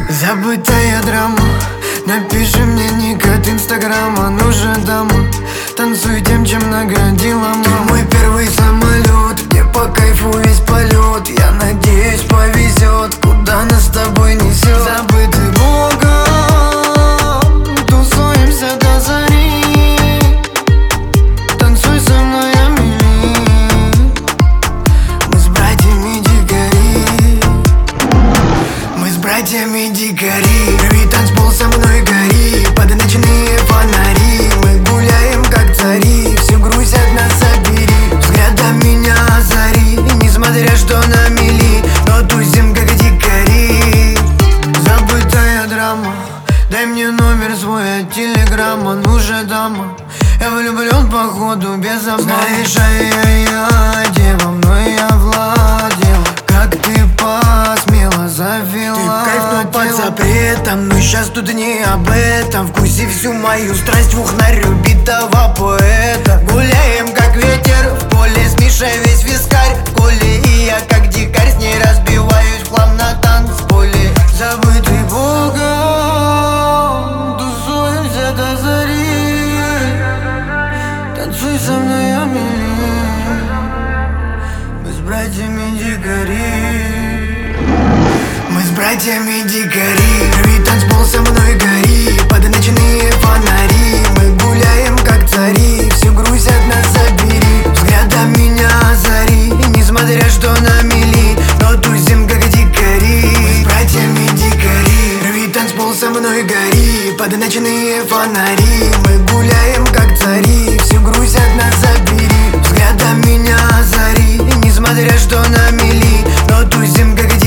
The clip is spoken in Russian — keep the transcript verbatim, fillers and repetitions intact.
Забытая драма. Напиши мне ник от инстаграма. Ну же, дама, танцуй тем, чем нагодила мама. Ты мой первый самолет, мне по кайфу весь полет. Я надеюсь, повезет, куда нас с тобой несет. Забытый Богом, тусуемся до зари. Танцуй со мной, Амели. Мы с братьями дикари. Мы с братьями дикари. Рви танцпол со мной, гори. Под ночные фонари мы гуляем как цари. Все грузят нас, забери. Взглядом меня озари. Несмотря что на мели, но тусим как дикари. Забытая драма. Дай мне номер свой от телеграмма. Ну же, дама, я влюблен походу без обмана. Знаешь, ай-яй-яй, дева, мной я владел. Как ты посмела, завела. Ты кайф, но под запретом. Но сейчас тут не об этом. Вкуси всю мою страсть в ухнарю битого поэта. Гуляем как ветер в поле с Мишей, весь вискарь в коле. И я как дикарь с ней разбиваюсь в хлам на танцполе. Забытый Богом, тусуемся до зари. Танцуй со мной, Амели. Мы с братьями дикари. Мы с братьями дикари. Рви танцпол со мной, гори. Под ночные фонари мы гуляем как цари. Все грузят нас, забери. Взглядом меня озари. Несмотря что на мели, но тусим как дикари. Мы с братьями дикари. Рви танцпол со мной, гори. Под ночные фонари мы гуляем как цари. Все грузят нас, забери. Взглядом меня озари. Несмотря что на мели, но тусим как дикари.